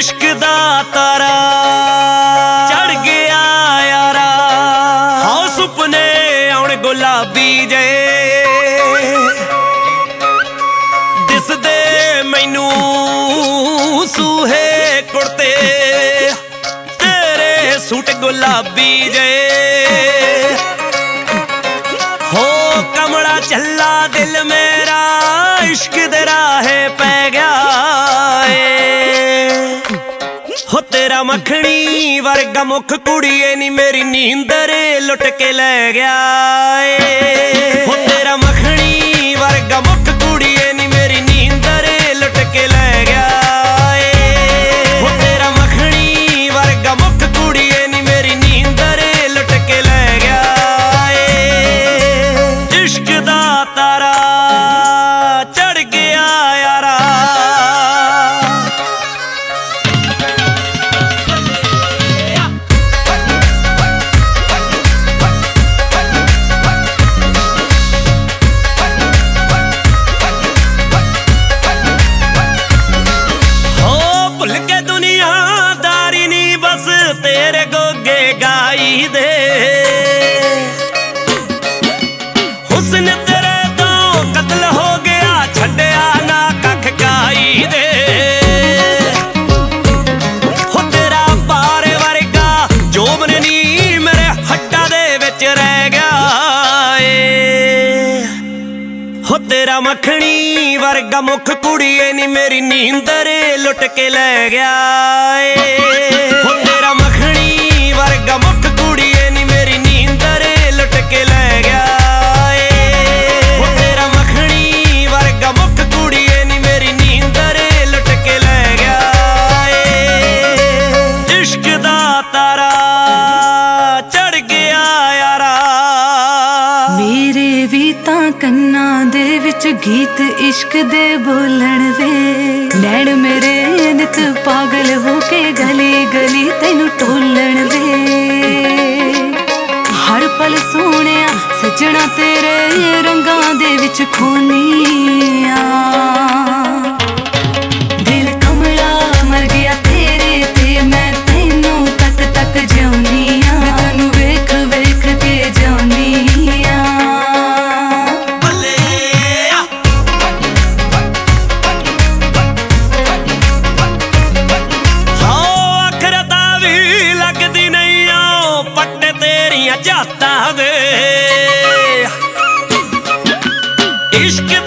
इश्क दा तारा चढ़ गया यारा। हाँ सुपने आउण गुलाबी जे दिसदे मैनू सूहे कुड़ते तेरे सूट गुलाबी जे। हो कमला चला दिल मेरा इश्क दे राहे पै गया हो तेरा मखनी वर्गा मुख कुड़िए नी मेरी नींदर लुट के ले गया हो तेरा मखनी वर्गा मुख कुड़िए नी मेरी नींदर लुट के ले गया हो तेरा मखनी वर्गा मुख कुड़िए नी मेरी नींदर लुट के ले गया। इश्क दा तारा चढ़ गया यारा। भुल के दुनियादारी नी बस तेरे गोगे गाई दे हुस्न तेरे तो कत्ल हो गया छड्या ना कख गाई दे हो तेरा पारे वर्गा जोबन नी मेरे हड्डा दे विच रह गया हो तेरा मखनी वर्गा मुख कुड़िए नी मेरी नींदर लुट के ले गया हो तेरा मखनी वर्गा मुख कुड़िए नी मेरी नींदर लुट के ले गया हो तेरा मखनी वर्गा मुख कुड़िए नी मेरी नींदर लुट के ले गया। इश्क दा तारा चढ़ गया यारा। मेरे भी तां कन्ना दे विच गीत इश्क दे बोलण वे नैण मेरे नित पागल हो के गली गली तैनू टोलण वे हर पल सोहणिया सजना तेरे रंगां दे विच खोनिया दिल कमला मर गया तेरे ते मैं तैनू तक तक जिउनिया तैनू वेख वेख के जिउनिया। जाता दे इश्क